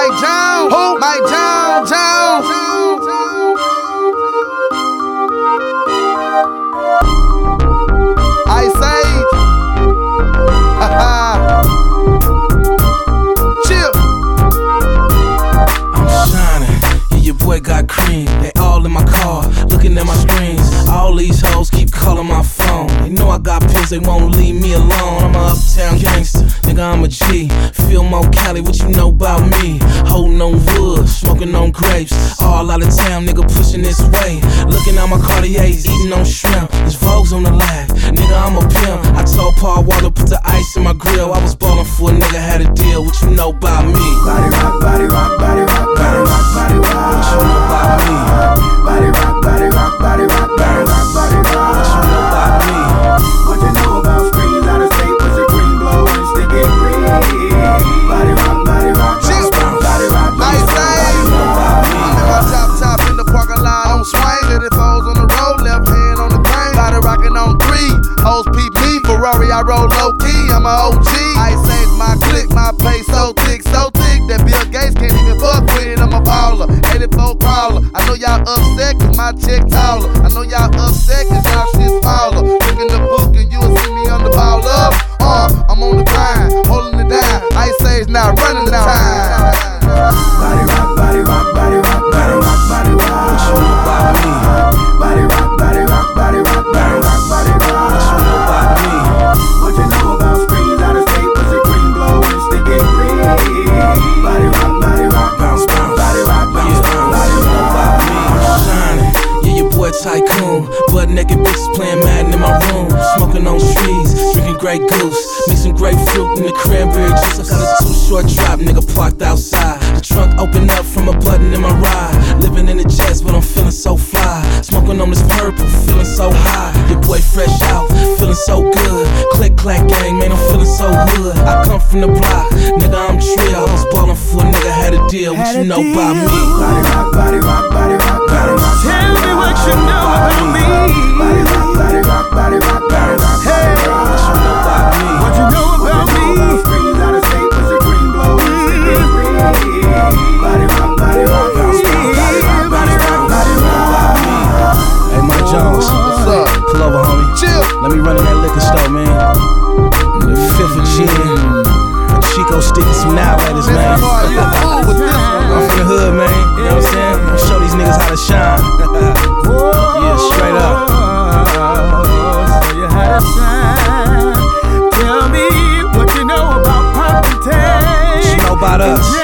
Mike Jones. Who? Mike Jones. Ice Age. Chill. I'm shining, yeah, your boy got cream. They all in my car, looking at my screens. All these hoes keep calling my phone. They know I got pills, they won't leave me alone. I'm a uptown gangster, nigga, I'm a G. Feel more Cali, what you know about me? Holding on wood, smoking on grapes. All out of town, nigga, pushing this way. Looking at my Cartiers, eating on shrimp. There's Vogue's on the lag, nigga, I'm a pimp. I told Paul Walker, put the ice in my grill. I was ballin' for a nigga, had a deal. What you know about me? Body rock, body rock, body rock, body rock, body rock. What you know about me? Body rock, body rock, body rock, body rock, body rock. What you know about me? What you know about screens out of state? Pussy green, blow and stick it green. Body rock, body rock, Chill. body rock, body Ice rock. Age. I'm in my top in the parking lot on swing. Let it falls on the road, left hand on the brain. Body rocking on 3. Hoes peep me. Ferrari, I roll low key. I'm a OG. Ice Age, my click, my pay so thick that Bill Gates can't even fuck with it. I'm a baller, 84 crawler. I know y'all upset cause my check taller. I know y'all upset cause y'all shit smaller. Look in the book and you'll see me on the ball up. I'm on the grind, holding it down. Ice Age now running the time. Body rock, body rock, body rock, body rock, body rock. What you know about me? Body rock, body rock, body rock, body rock, body rock. What you know about me? What you know about screens out of state? Pussy green, blow and stick it green. Body rock, Bounce, bounce. body rock, bounce, Yeah, body you know rock. about me? I'm shining, yeah, your boy Tycoon. Butt naked bitches playing Madden in my room. Smoking on trees, drinking Grey Goose. Mixing grapefruit in the cranberry juice. I got a too short drop, nigga, parked outside. The trunk opened up from a button in my ride. Living in the jets, but I'm feeling so fly. Smoking on this purple, feeling so high. Your boy fresh out, feeling so good. Click, clack, gang, man, I'm feeling so hood. I come from the block, nigga, I'm trill. I was ballin' for a nigga, had a deal. What you know about me? Body rock, body rock, body rock, body rock. Tell me what you know about me. Body rock, body rock, body rock, body rock. Hey, What you know about me? what you know about me? Screens out of state, pussy green, blow and stick it green. Body rock, body rock, bounce, bounce, body rock, body rock, body rock. Hey, Mike Jones, What's up? pull over, homie. Chill. Let me run in that liquor store, man. The 5th of gin. Chico sticking some now letters, Miss man. Lamar, you a fool with this one, I'm man. from the hood, man. You know what I'm saying? I'ma show these niggas how to shine. Yeah, straight up. So you had a sign. Tell me what you know about Pop and Tay. What you know about us?